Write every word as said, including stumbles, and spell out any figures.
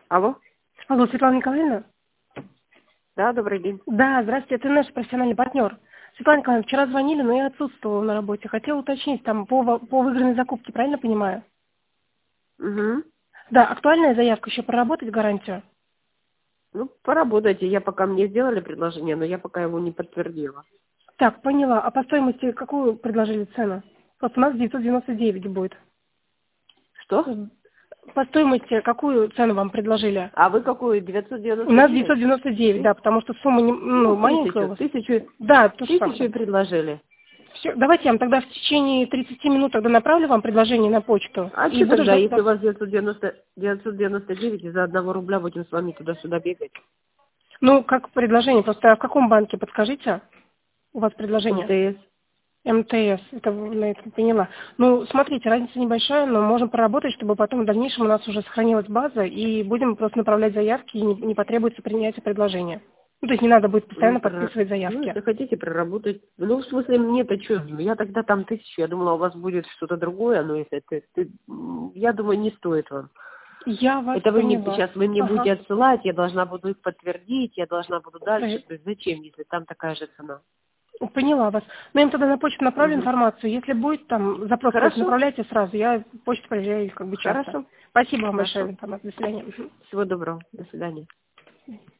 Алло? Алло, Светлана Николаевна? Да, добрый день. Да, здравствуйте, это наш профессиональный партнер. Светлана Николаевна, вчера звонили, но я отсутствовала на работе. Хотела уточнить, там, по, во- по выигранной закупке, правильно понимаю? Угу. Да, актуальная заявка, еще проработать гарантию? Ну, поработайте. Я пока мне сделали предложение, но я пока его не подтвердила. Так, поняла. А по стоимости какую предложили цену? Вот у нас девятьсот девяносто девять будет. Что? По стоимости какую цену вам предложили? А вы какую? У девятьсот девяносто нас девять? девятьсот девяносто девять, да, потому что сумма не, ну, Ну, маленькая у тысячу. вас. Тысячу, Да, то же тысячу и самое. предложили. Все, давайте я вам тогда в течение тридцати минут тогда направлю вам предложение на почту. А И что буду тогда, ждать если вас. у вас девятьсот девяносто, девятьсот девяносто девять, и за одного рубля будем с вами туда-сюда бегать? Ну, как предложение, просто в каком банке, подскажите, у вас предложение? МТС. МТС, это на это поняла. Ну, смотрите, разница небольшая, но можем проработать, чтобы потом в дальнейшем у нас уже сохранилась база, и будем просто направлять заявки, и не, не потребуется принятие предложения. Ну, то есть не надо будет Ну, постоянно прора- подписывать ну, заявки. если хотите, проработать. Ну, в смысле, мне-то что? Я тогда там тысячу, я думала, у вас будет что-то другое, но если это, ты- м, я думаю, не стоит вам. Я вас Это вы мне поняла. сейчас, вы мне Ага. будете отсылать, я должна буду их подтвердить, я должна буду дальше. Э, То есть зачем, если там такая же цена? Поняла вас. Но я им тогда на почту направлю Мгм. информацию. Если будет там запрос, какой-то, Хорошо, направляйте сразу. Я почту проверяю как бы часто. хорошо, Спасибо вам большое хорошо. за информацию. До свидания. Мгм. Всего доброго, до свидания.